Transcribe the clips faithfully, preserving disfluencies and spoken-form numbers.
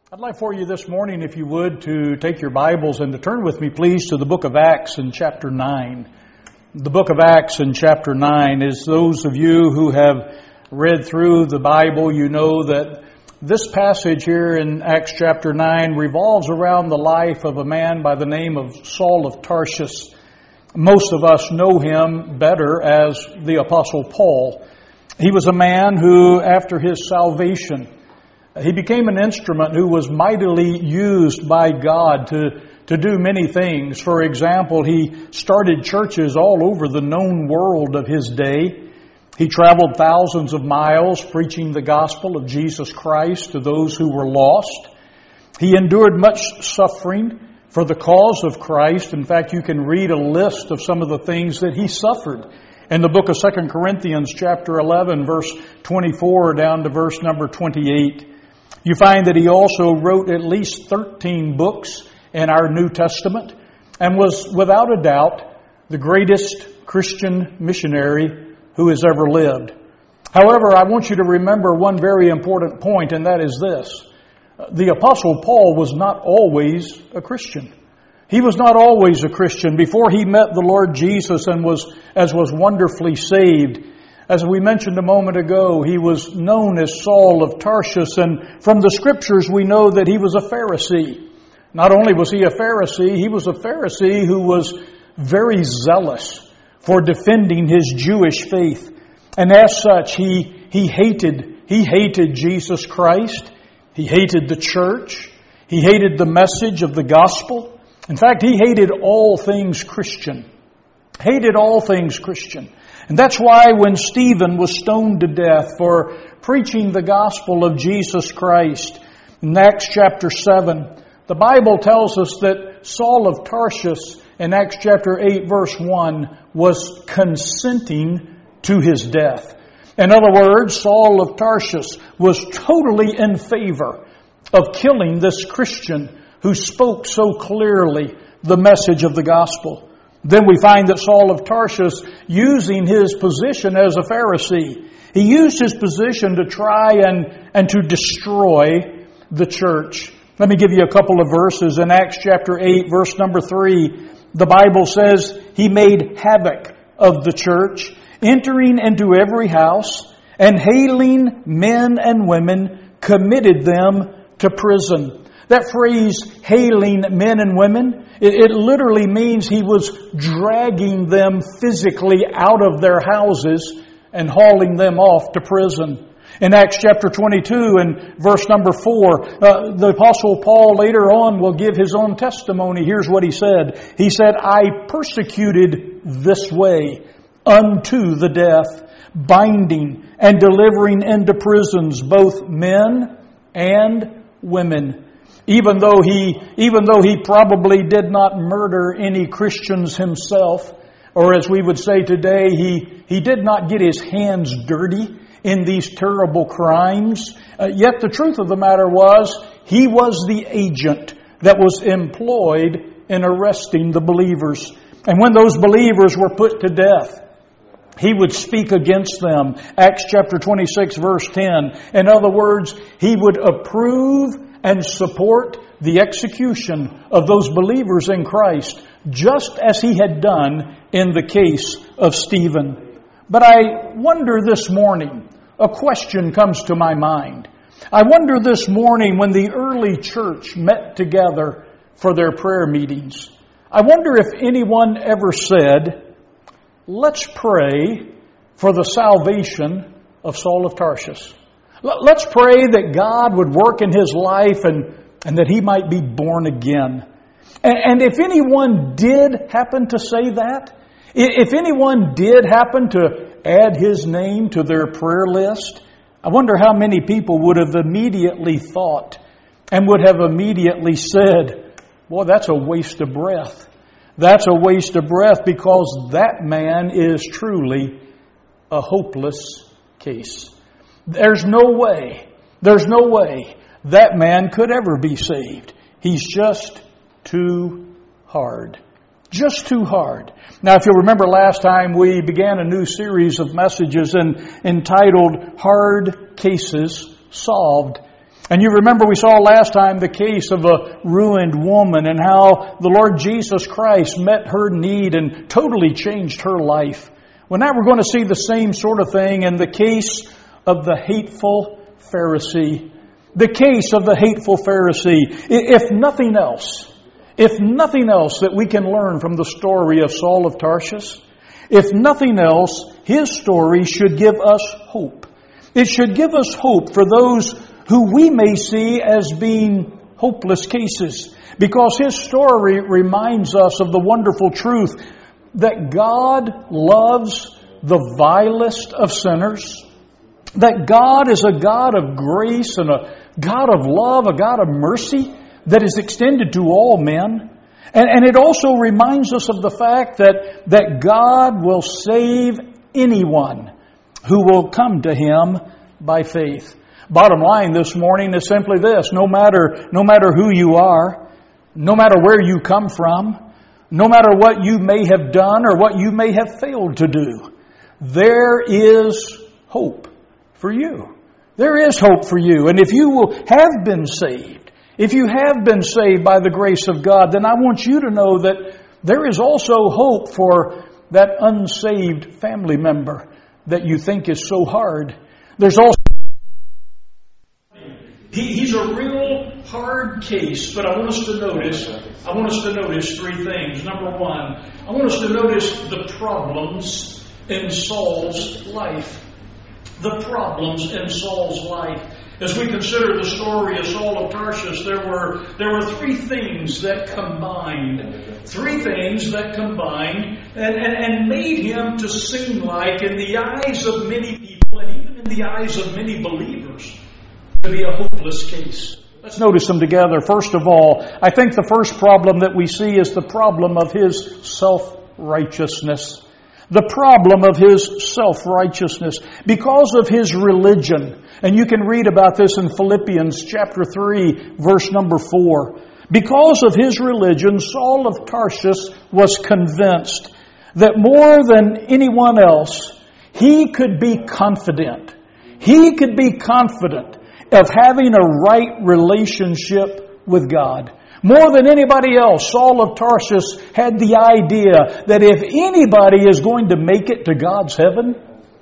I'd like for you this morning, if you would, to take your Bibles and to turn with me, please, to the book of Acts in chapter nine. The book of Acts in chapter nine is those of you who have read through the Bible, you know that this passage here in Acts chapter nine revolves around the life of a man by the name of Saul of Tarsus. Most of us know him better as the Apostle Paul. He was a man who, after his salvation, he became an instrument who was mightily used by God to, to do many things. For example, he started churches all over the known world of his day. He traveled thousands of miles preaching the gospel of Jesus Christ to those who were lost. He endured much suffering for the cause of Christ. In fact, you can read a list of some of the things that he suffered in the book of Second Corinthians chapter eleven, verse twenty-four down to verse number twenty-eight. You find that he also wrote at least thirteen books in our New Testament and was, without a doubt, the greatest Christian missionary who has ever lived. However, I want you to remember one very important point, and that is this. The Apostle Paul was not always a Christian. He was not always a Christian. Before he met the Lord Jesus and was, as was wonderfully saved, as we mentioned a moment ago, he was known as Saul of Tarsus, and from the Scriptures we know that he was a Pharisee. Not only was he a Pharisee, he was a Pharisee who was very zealous for defending his Jewish faith. And as such, he, he hated, he hated Jesus Christ. He hated the church. He hated the message of the gospel. In fact, he hated all things Christian. Hated all things Christian. And that's why when Stephen was stoned to death for preaching the gospel of Jesus Christ, in Acts chapter seven, the Bible tells us that Saul of Tarsus in Acts chapter eight verse one was consenting to his death. In other words, Saul of Tarsus was totally in favor of killing this Christian who spoke so clearly the message of the gospel. Then we find that Saul of Tarsus, using his position as a Pharisee, he used his position to try and, and to destroy the church. Let me give you a couple of verses. In Acts chapter eight, verse number three, the Bible says, he made havoc of the church, entering into every house, and hailing men and women, committed them to prison. That phrase, hailing men and women, it, it literally means he was dragging them physically out of their houses and hauling them off to prison. In Acts chapter twenty-two and verse number four, uh, the Apostle Paul later on will give his own testimony. Here's what he said. He said, I persecuted this way unto the death, binding and delivering into prisons both men and women. Even though he, even though he probably did not murder any Christians himself, or as we would say today, he, he did not get his hands dirty in these terrible crimes, uh, yet the truth of the matter was, he was the agent that was employed in arresting the believers. And when those believers were put to death, he would speak against them. Acts chapter twenty-six, verse ten. In other words, he would approve and support the execution of those believers in Christ, just as he had done in the case of Stephen. But I wonder this morning, a question comes to my mind. I wonder this morning when the early church met together for their prayer meetings, I wonder if anyone ever said, let's pray for the salvation of Saul of Tarsus. Let's pray that God would work in his life and, and that he might be born again. And, and if anyone did happen to say that, if anyone did happen to add his name to their prayer list, I wonder how many people would have immediately thought and would have immediately said, boy, that's a waste of breath. That's a waste of breath because that man is truly a hopeless case. There's no way, there's no way that man could ever be saved. He's just too hard. Just too hard. Now, if you'll remember last time, we began a new series of messages in, entitled Hard Cases Solved. And you remember we saw last time the case of a ruined woman and how the Lord Jesus Christ met her need and totally changed her life. Well, now we're going to see the same sort of thing in the case of the hateful Pharisee. The case of the hateful Pharisee. If nothing else, if nothing else that we can learn from the story of Saul of Tarsus, if nothing else, his story should give us hope. It should give us hope for those who we may see as being hopeless cases, because his story reminds us of the wonderful truth that God loves the vilest of sinners, that God is a God of grace and a God of love, a God of mercy that is extended to all men. And, and it also reminds us of the fact that, that God will save anyone who will come to Him by faith. Bottom line this morning is simply this: no matter, no matter who you are, no matter where you come from, no matter what you may have done or what you may have failed to do, there is hope for you. There is hope for you. And if you will have been saved, if you have been saved by the grace of God, then I want you to know that there is also hope for that unsaved family member that you think is so hard. There's also He, he's a real hard case, but I want us to notice, I want us to notice three things. Number one, I want us to notice the problems in Saul's life. The problems in Saul's life. As we consider the story of Saul of Tarsus, there were, there were three things that combined. Three things that combined and, and, and made him to seem like, in the eyes of many people and even in the eyes of many believers, to be a hopeless case. Let's notice them together. First of all, I think the first problem that we see is the problem of his self-righteousness. The problem of his self-righteousness. Because of his religion. And you can read about this in Philippians chapter three, verse number four. Because of his religion, Saul of Tarsus was convinced that more than anyone else, he could be confident. He could be confident of having a right relationship with God. More than anybody else, Saul of Tarsus had the idea that if anybody is going to make it to God's heaven,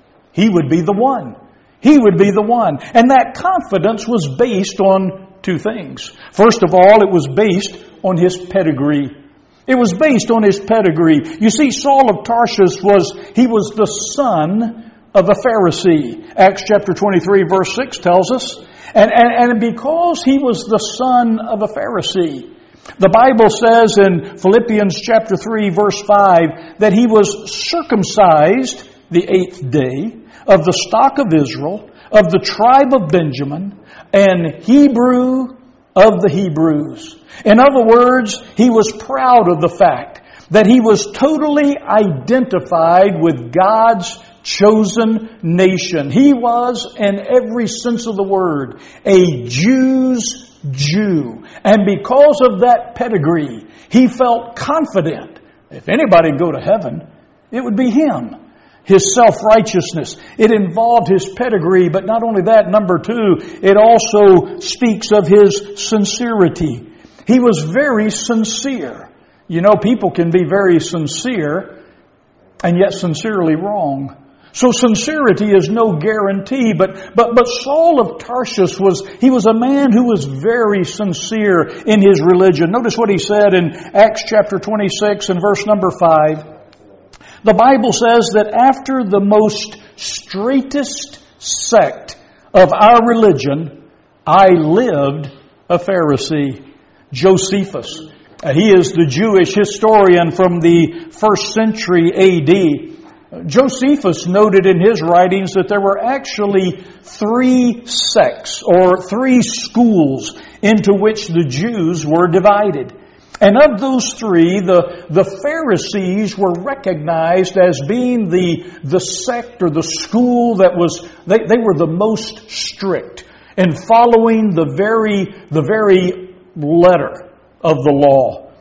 he would be the one. He would be the one. And that confidence was based on two things. First of all, it was based on his pedigree. It was based on his pedigree. You see, Saul of Tarsus was, he was the son of a Pharisee. Acts chapter twenty-three verse six tells us. And, and, and because he was the son of a Pharisee, the Bible says in Philippians chapter three verse five that he was circumcised the eighth day, of the stock of Israel, of the tribe of Benjamin, and Hebrew of the Hebrews. In other words, he was proud of the fact that he was totally identified with God's chosen nation. He was, in every sense of the word, a Jew's Jew. And because of that pedigree, he felt confident if anybody would go to heaven, it would be him. His self-righteousness. It involved his pedigree, but not only that, number two, it also speaks of his sincerity. He was very sincere. You know, people can be very sincere and yet sincerely wrong. So sincerity is no guarantee, but, but, but Saul of Tarsus was, he was a man who was very sincere in his religion. Notice what he said in Acts chapter twenty-six and verse number five. The Bible says that after the most straightest sect of our religion, I lived a Pharisee. Josephus. Uh, he is the Jewish historian from the first century A D. Josephus noted in his writings that there were actually three sects or three schools into which the Jews were divided. And of those three, the, the Pharisees were recognized as being the, the sect or the school that was, they, they were the most strict in following the very, the very letter of the law.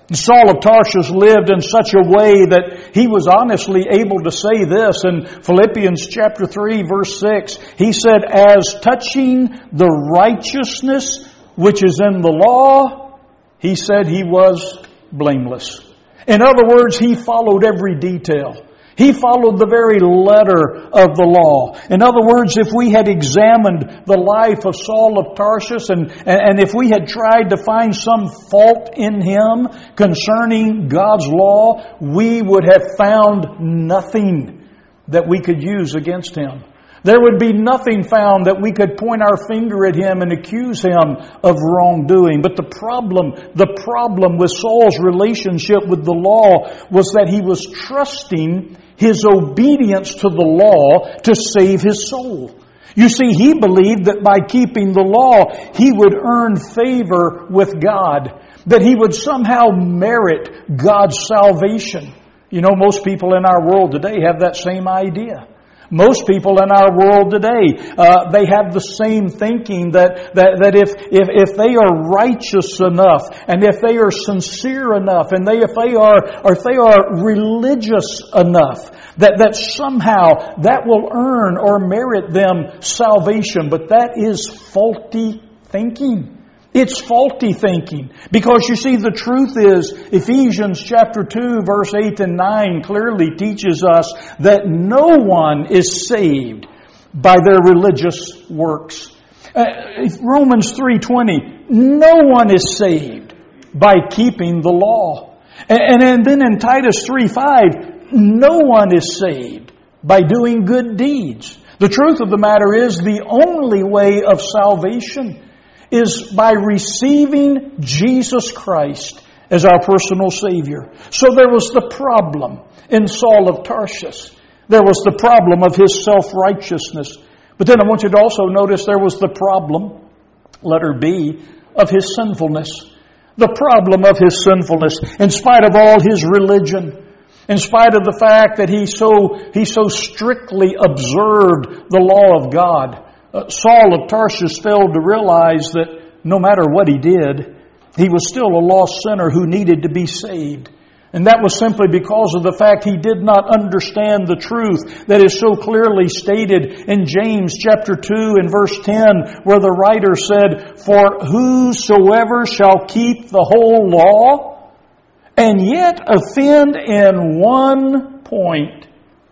Saul of Tarsus lived in such a way that he was honestly able to say this in Philippians chapter three, verse six. He said, as touching the righteousness which is in the law, he said he was blameless. In other words, he followed every detail. He followed the very letter of the law. In other words, if we had examined the life of Saul of Tarsus and, and if we had tried to find some fault in him concerning God's law, we would have found nothing that we could use against him. There would be nothing found that we could point our finger at him and accuse him of wrongdoing. But the problem, the problem with Saul's relationship with the law was that he was trusting his obedience to the law to save his soul. You see, he believed that by keeping the law, he would earn favor with God, that he would somehow merit God's salvation. You know, most people in our world today have that same idea. Most people in our world today, uh, they have the same thinking that, that, that if, if, if they are righteous enough, and if they are sincere enough, and they, if they are, or if they are religious enough, that, that somehow that will earn or merit them salvation. But that is faulty thinking. It's faulty thinking. Because you see, the truth is, Ephesians chapter two, verse eight and nine clearly teaches us that no one is saved by their religious works. Uh, Romans three twenty, no one is saved by keeping the law. And, and then in Titus three five, no one is saved by doing good deeds. The truth of the matter is, the only way of salvation is by receiving Jesus Christ as our personal Savior. So there was the problem in Saul of Tarsus. There was the problem of his self-righteousness. But then I want you to also notice there was the problem, letter B, of his sinfulness. The problem of his sinfulness. In spite of all his religion, in spite of the fact that he so, he so strictly observed the law of God, Uh, Saul of Tarsus failed to realize that no matter what he did, he was still a lost sinner who needed to be saved. And that was simply because of the fact he did not understand the truth that is so clearly stated in James chapter two and verse ten, where the writer said, for whosoever shall keep the whole law and yet offend in one point,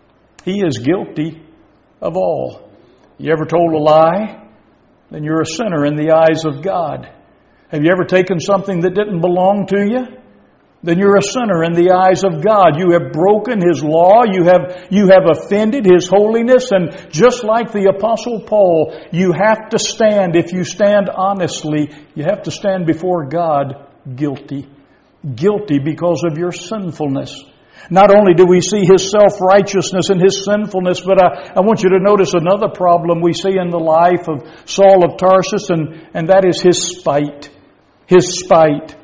he is guilty of all. You ever told a lie? Then you're a sinner in the eyes of God. Have you ever taken something that didn't belong to you? Then you're a sinner in the eyes of God. You have broken His law. You have, you have offended His holiness. And just like the Apostle Paul, you have to stand, if you stand honestly, you have to stand before God guilty. Guilty because of your sinfulness. Not only do we see his self-righteousness and his sinfulness, but I, I want you to notice another problem we see in the life of Saul of Tarsus, and, and that is his spite. His spite.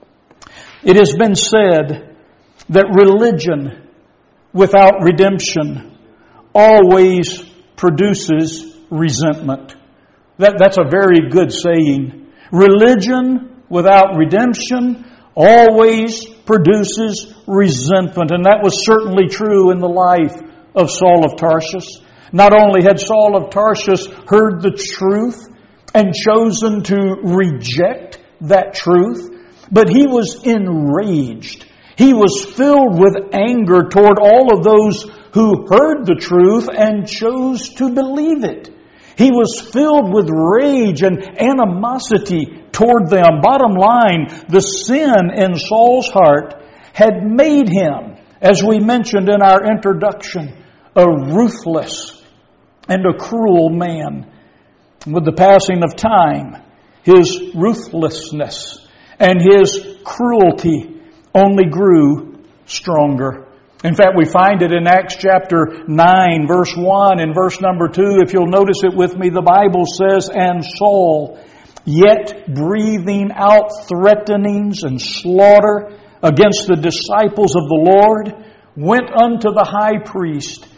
It has been said that religion without redemption always produces resentment. That, that's a very good saying. Religion without redemption always produces resentment. And that was certainly true in the life of Saul of Tarsus. Not only had Saul of Tarsus heard the truth and chosen to reject that truth, but he was enraged. He was filled with anger toward all of those who heard the truth and chose to believe it. He was filled with rage and animosity toward them. Bottom line, the sin in Saul's heart had made him, as we mentioned in our introduction, a ruthless and a cruel man. With the passing of time, his ruthlessness and his cruelty only grew stronger. In fact, we find it in Acts chapter nine, verse one and verse number two. If you'll notice it with me, the Bible says, and Saul, yet breathing out threatenings and slaughter against the disciples of the Lord, went unto the high priest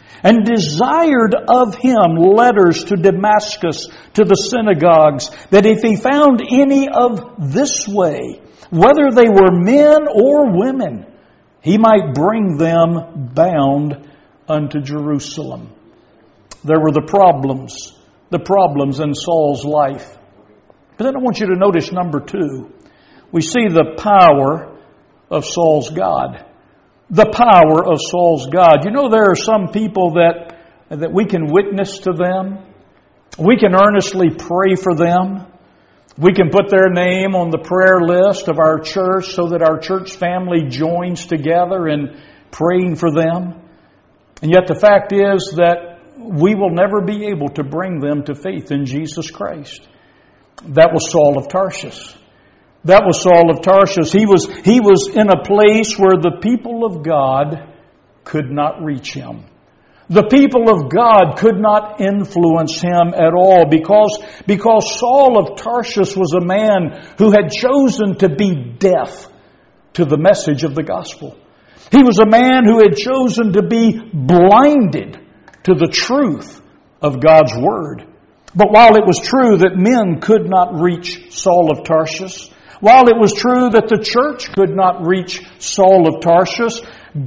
and desired of him letters to Damascus, to the synagogues, that if he found any of this way, whether they were men or women, he might bring them bound unto Jerusalem. There were the problems, the problems in Saul's life. But then I want you to notice number two. We see the power of Saul's God. The power of Saul's God. You know, there are some people that, that we can witness to them. We can earnestly pray for them. We can put their name on the prayer list of our church so that our church family joins together in praying for them. And yet the fact is that we will never be able to bring them to faith in Jesus Christ. That was Saul of Tarsus. That was Saul of Tarsus. He was, he was in a place where the people of God could not reach him. The people of God could not influence him at all because, because Saul of Tarsus was a man who had chosen to be deaf to the message of the gospel. He was a man who had chosen to be blinded to the truth of God's Word. But while it was true that men could not reach Saul of Tarsus, while it was true that the church could not reach Saul of Tarsus,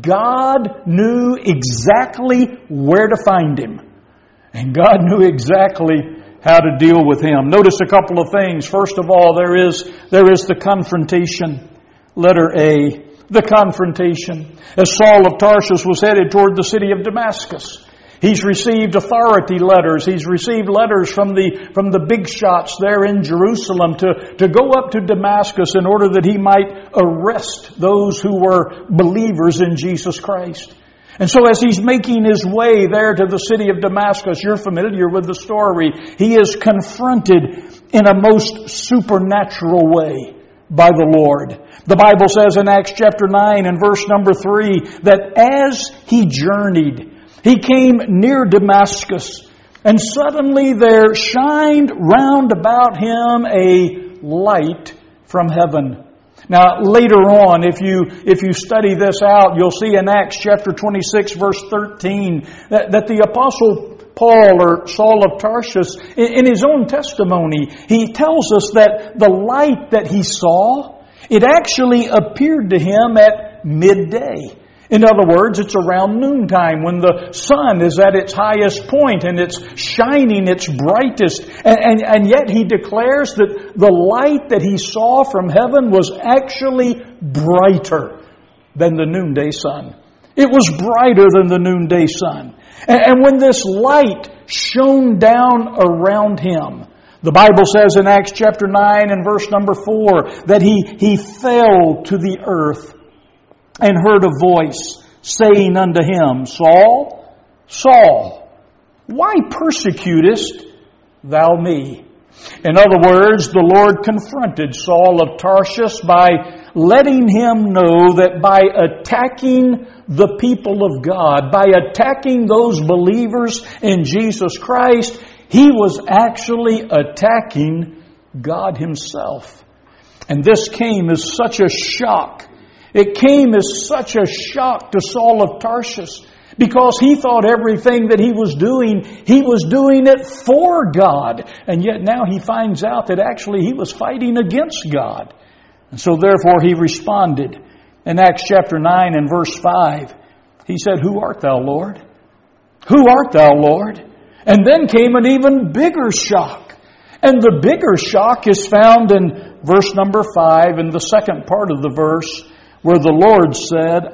God knew exactly where to find him. And God knew exactly how to deal with him. Notice a couple of things. First of all, there is, there is the confrontation. Letter A, the confrontation. As Saul of Tarsus was headed toward the city of Damascus, he's received authority letters. He's received letters from the, from the big shots there in Jerusalem to, to go up to Damascus in order that he might arrest those who were believers in Jesus Christ. And so as he's making his way there to the city of Damascus, you're familiar with the story, he is confronted in a most supernatural way by the Lord. The Bible says in Acts chapter nine and verse number three that as he journeyed, he came near Damascus, and suddenly there shined round about him a light from heaven. Now, later on, if you if you study this out, you'll see in Acts chapter twenty-six, verse thirteen, that, that the Apostle Paul, or Saul of Tarsus, in, in his own testimony, he tells us that the light that he saw, it actually appeared to him at midday. In other words, it's around noontime when the sun is at its highest point and it's shining its brightest. And, and, and yet he declares that the light that he saw from heaven was actually brighter than the noonday sun. It was brighter than the noonday sun. And, and when this light shone down around him, the Bible says in Acts chapter nine and verse number four that he, he fell to the earth and heard a voice saying unto him, Saul, Saul, why persecutest thou me? In other words, the Lord confronted Saul of Tarsus by letting him know that by attacking the people of God, by attacking those believers in Jesus Christ, he was actually attacking God himself. And this came as such a shock. It came as such a shock to Saul of Tarsus because he thought everything that he was doing, he was doing it for God. And yet now he finds out that actually he was fighting against God. And so therefore he responded. In Acts chapter nine and verse five, he said, Who art thou, Lord? Who art thou, Lord? And then came an even bigger shock. And the bigger shock is found in verse number five, in the second part of the verse, where the Lord said,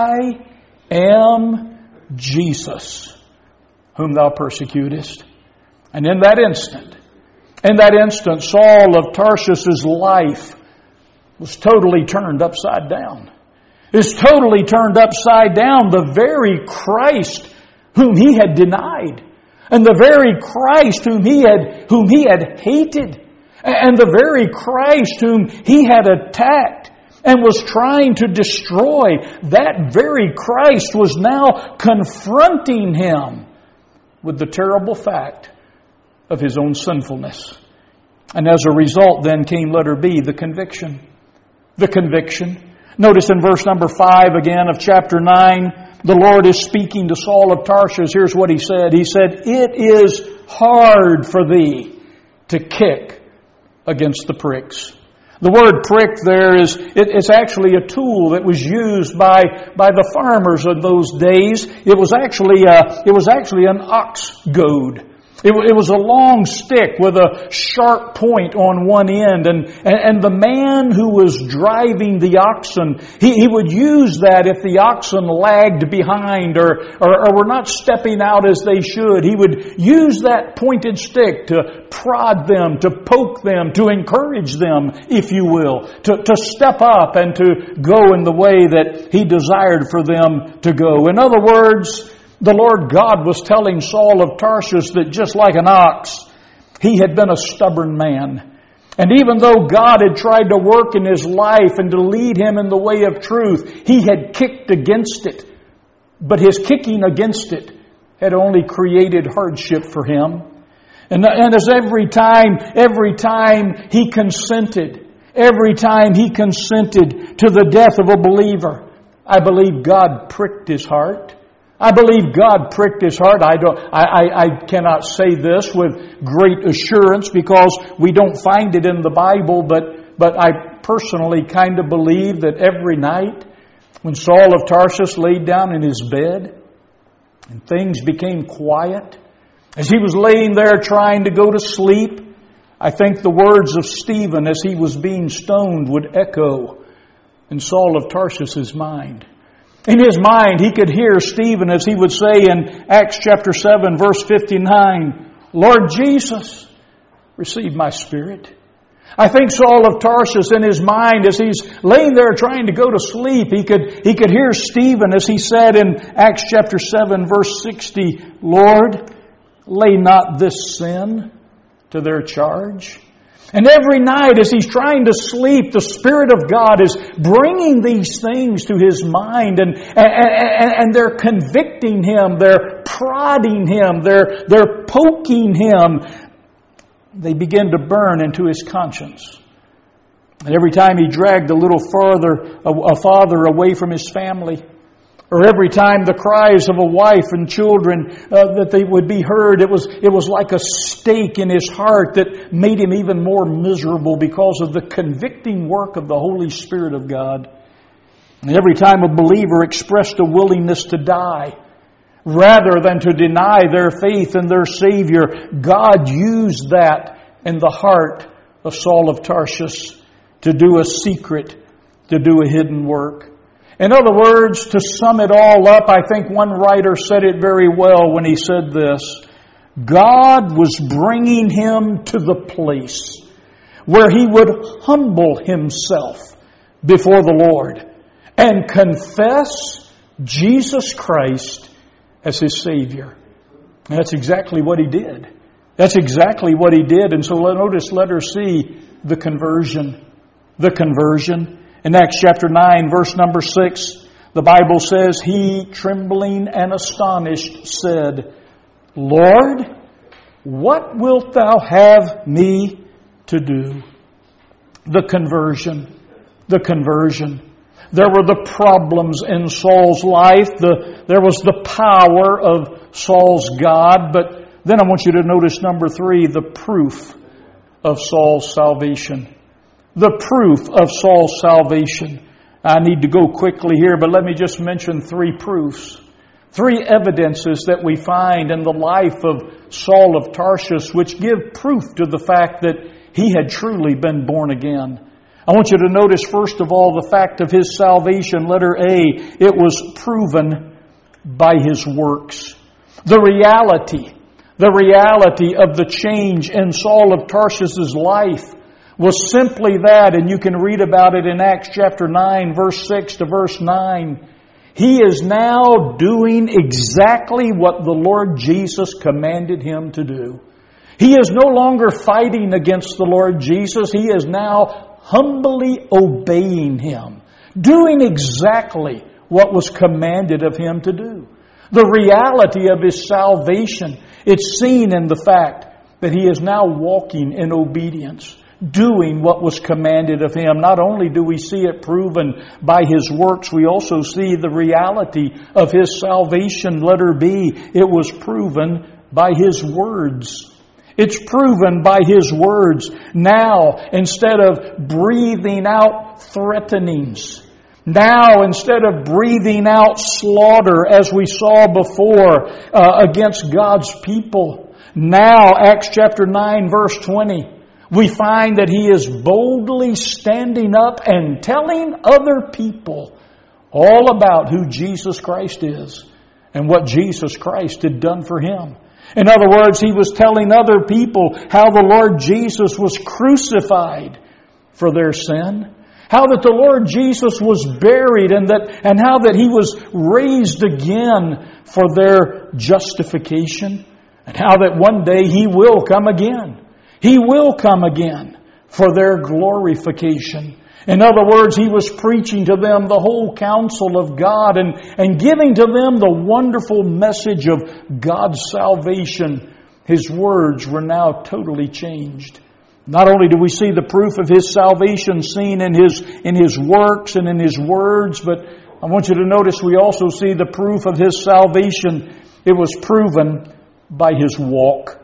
I am Jesus, whom thou persecutest. And in that instant, in that instant, Saul of Tarsus' life was totally turned upside down. It's totally turned upside down. The very Christ whom he had denied, and the very Christ whom he had, whom he had hated, and the very Christ whom he had attacked and was trying to destroy, that very Christ was now confronting him with the terrible fact of his own sinfulness. And as a result then came letter B, the conviction. The conviction. Notice in verse number five again of chapter nine, the Lord is speaking to Saul of Tarsus. Here's what He said. He said, "It is hard for thee to kick against the pricks." The word prick there is, it, it's actually a tool that was used by, by the farmers of those days. It was actually a, it was actually an ox goad. It, it was a long stick with a sharp point on one end. And, and, and the man who was driving the oxen, he, he would use that if the oxen lagged behind or, or, or were not stepping out as they should. He would use that pointed stick to prod them, to poke them, to encourage them, if you will, to, to step up and to go in the way that He desired for them to go. In other words, the Lord God was telling Saul of Tarsus that just like an ox, he had been a stubborn man. And even though God had tried to work in his life and to lead him in the way of truth, he had kicked against it. But his kicking against it had only created hardship for him. And, and as every time, every time he consented, every time he consented to the death of a believer, I believe God pricked his heart. I believe God pricked his heart. I don't. I, I, I cannot say this with great assurance because we don't find it in the Bible. But but I personally kind of believe that every night when Saul of Tarsus laid down in his bed and things became quiet, as he was laying there trying to go to sleep, I think the words of Stephen as he was being stoned would echo in Saul of Tarsus's mind. In his mind, he could hear Stephen as he would say in Acts chapter seven, verse fifty-nine, "Lord Jesus, receive my spirit." I think Saul of Tarsus in his mind, as he's laying there trying to go to sleep, he could, he could hear Stephen as he said in Acts chapter seven, verse sixty, "Lord, lay not this sin to their charge." And every night as he's trying to sleep, the Spirit of God is bringing these things to his mind, and, and, and, and they're convicting him, they're prodding him, they're, they're poking him. They begin to burn into his conscience. And every time he dragged a little farther, a, a father away from his family, or every time the cries of a wife and children uh, that they would be heard, it was it was like a stake in his heart that made him even more miserable because of the convicting work of the Holy Spirit of God. And every time a believer expressed a willingness to die, rather than to deny their faith in their Savior, God used that in the heart of Saul of Tarsus to do a secret, to do a hidden work. In other words, to sum it all up, I think one writer said it very well when he said this: God was bringing him to the place where he would humble himself before the Lord and confess Jesus Christ as his Savior. And that's exactly what he did. That's exactly what he did. And so notice letter C, the conversion. The conversion. In Acts chapter nine, verse number six, the Bible says, "He, trembling and astonished, said, Lord, what wilt thou have me to do?" The conversion. The conversion. There were the problems in Saul's life. The, there was the power of Saul's God. But then I want you to notice number three, the proof of Saul's salvation. The proof of Saul's salvation. I need to go quickly here, but let me just mention three proofs. Three evidences that we find in the life of Saul of Tarsus which give proof to the fact that he had truly been born again. I want you to notice, first of all, the fact of his salvation. Letter A, it was proven by his works. The reality, the reality of the change in Saul of Tarsus's life was simply that, and you can read about it in Acts chapter nine, verse six to verse nine. He is now doing exactly what the Lord Jesus commanded him to do. He is no longer fighting against the Lord Jesus. He is now humbly obeying Him, doing exactly what was commanded of him to do. The reality of his salvation, it's seen in the fact that he is now walking in obedience, doing what was commanded of him. Not only do we see it proven by his works, we also see the reality of his salvation. Letter B, it was proven by his words. It's proven by his words. Now, instead of breathing out threatenings, now, instead of breathing out slaughter, as we saw before uh, against God's people, now, Acts chapter nine, verse twenty, we find that he is boldly standing up and telling other people all about who Jesus Christ is and what Jesus Christ had done for him. In other words, he was telling other people how the Lord Jesus was crucified for their sin, how that the Lord Jesus was buried, and that and how that he was raised again for their justification, and how that one day he will come again. He will come again for their glorification. In other words, he was preaching to them the whole counsel of God and, and giving to them the wonderful message of God's salvation. His words were now totally changed. Not only do we see the proof of his salvation seen in his, in his works and in his words, but I want you to notice we also see the proof of his salvation. It was proven by his walk.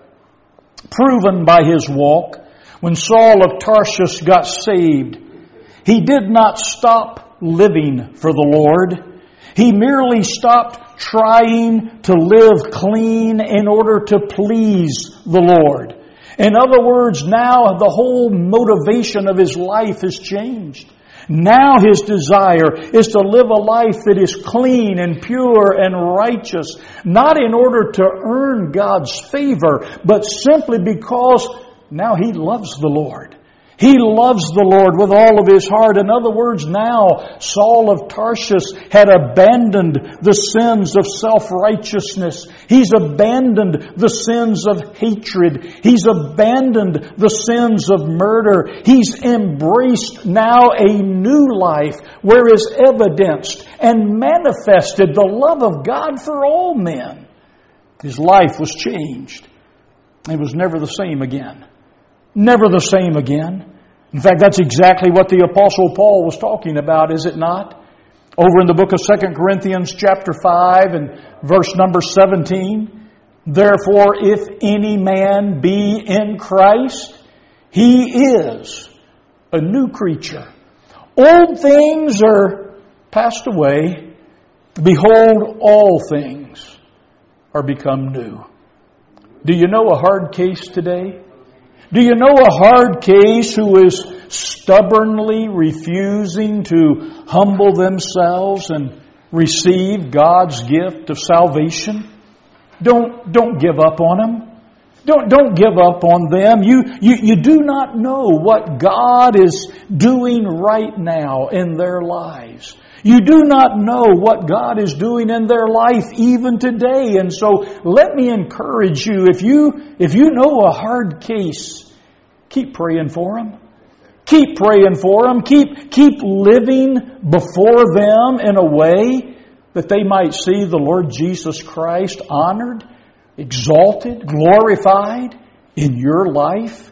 Proven by his walk. When Saul of Tarsus got saved, he did not stop living for the Lord. He merely stopped trying to live clean in order to please the Lord. In other words, now the whole motivation of his life has changed. Now his desire is to live a life that is clean and pure and righteous, not in order to earn God's favor, but simply because now he loves the Lord. He loves the Lord with all of his heart. In other words, now Saul of Tarsus had abandoned the sins of self-righteousness. He's abandoned the sins of hatred. He's abandoned the sins of murder. He's embraced now a new life where is evidenced and manifested the love of God for all men. His life was changed. It was never the same again. Never the same again. In fact, that's exactly what the Apostle Paul was talking about, is it not? Over in the book of Second Corinthians chapter five and verse number seventeen. Therefore, if any man be in Christ, he is a new creature. Old things are passed away. Behold, all things are become new. Do you know a hard case today? Do you know a hard case who is stubbornly refusing to humble themselves and receive God's gift of salvation? Don't, don't give up on them. Don't, don't give up on them. You, you, you do not know what God is doing right now in their lives. You do not know what God is doing in their life even today. And so let me encourage you, if you, if you know a hard case, keep praying for them. Keep praying for them. Keep, keep living before them in a way that they might see the Lord Jesus Christ honored, exalted, glorified in your life.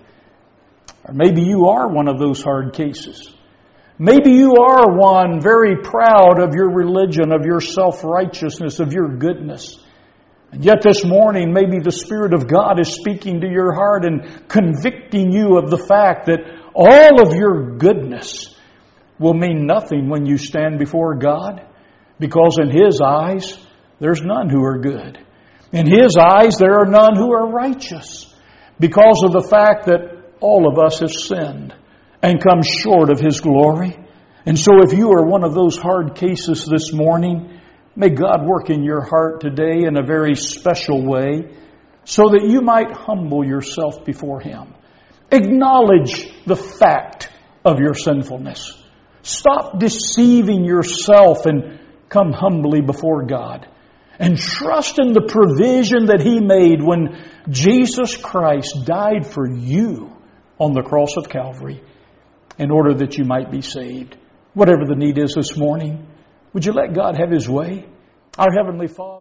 Or maybe you are one of those hard cases. Maybe you are one very proud of your religion, of your self-righteousness, of your goodness. And yet this morning, maybe the Spirit of God is speaking to your heart and convicting you of the fact that all of your goodness will mean nothing when you stand before God, because in His eyes, there's none who are good. In His eyes, there are none who are righteous, because of the fact that all of us have sinned and come short of His glory. And so if you are one of those hard cases this morning, may God work in your heart today in a very special way so that you might humble yourself before Him. Acknowledge the fact of your sinfulness. Stop deceiving yourself and come humbly before God. And trust in the provision that He made when Jesus Christ died for you on the cross of Calvary in order that you might be saved. Whatever the need is this morning, would you let God have His way? Our Heavenly Father.